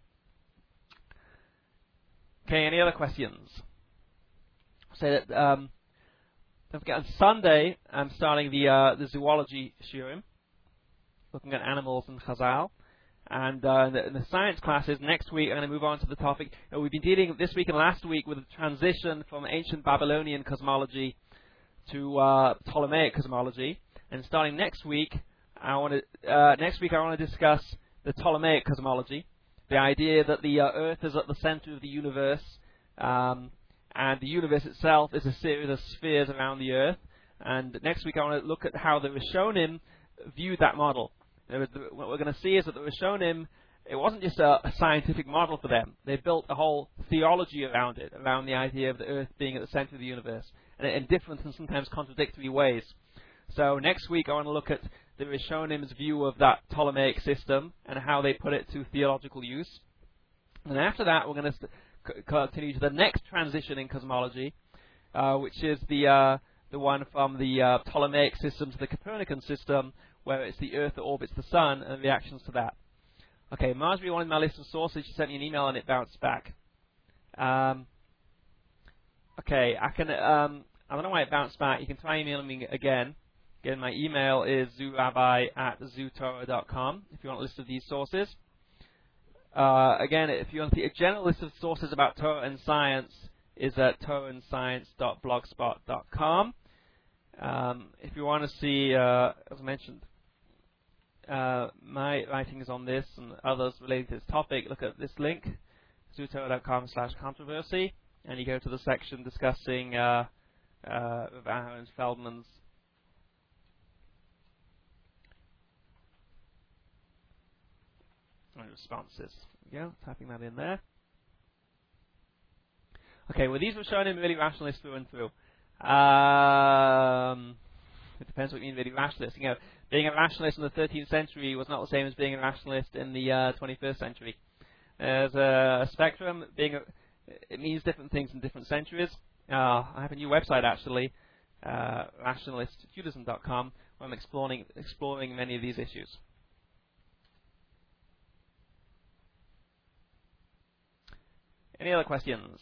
Okay, any other questions? Say that, um, don't forget, on Sunday, I'm starting the uh, the zoology shiurim, looking at animals and Chazal. And uh, in, the, in the science classes, next week I'm going to move on to the topic. You know, we've been dealing this week and last week with the transition from ancient Babylonian cosmology to uh, Ptolemaic cosmology. And starting next week, I want to uh, next week I want to discuss the Ptolemaic cosmology, the idea that the uh, Earth is at the center of the universe, um, and the universe itself is a series of spheres around the Earth. And next week I want to look at how the Rishonim viewed that model. What we're going to see is that the Rishonim, it wasn't just a, a scientific model for them. They built a whole theology around it, around the idea of the Earth being at the center of the universe, and in different and sometimes contradictory ways. So next week I want to look at the Rishonim's view of that Ptolemaic system and how they put it to theological use. And after that we're going to st- c- continue to the next transition in cosmology, uh, which is the uh, the one from the uh, Ptolemaic system to the Copernican system, where it's the Earth that orbits the Sun and reactions to that. Okay, Marjorie wanted my list of sources. She sent me an email and it bounced back. Um, okay, I can. Um, I don't know why it bounced back. You can try emailing me again. Again, my email is zoorabbi at zootorah dot com if you want a list of these sources. Uh, again, if you want to see a general list of sources about Torah and science, is at torah and science dot blogspot dot com. Um, if you want to see, uh, as I mentioned, uh, my writings on this and others related to this topic, look at this link, zootorah dot com slash controversy, and you go to the section discussing uh, uh, Aaron Feldman's responses. There we go, typing that in there. Okay, well, these were shown in really rationalists through and through. Um, it depends what you mean really rationalist. You know, being a rationalist in the thirteenth century was not the same as being a rationalist in the uh, twenty-first century. There's a, a spectrum. Being a, it means different things in different centuries. Uh, I have a new website, actually, uh, rationalist judaism dot com, where I'm exploring, exploring many of these issues. Any other questions?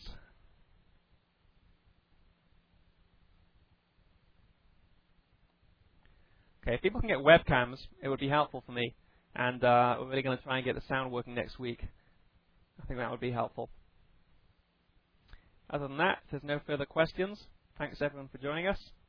Okay, if people can get webcams, it would be helpful for me. And uh, we're really going to try and get the sound working next week. I think that would be helpful. Other than that, if there's no further questions, thanks everyone for joining us.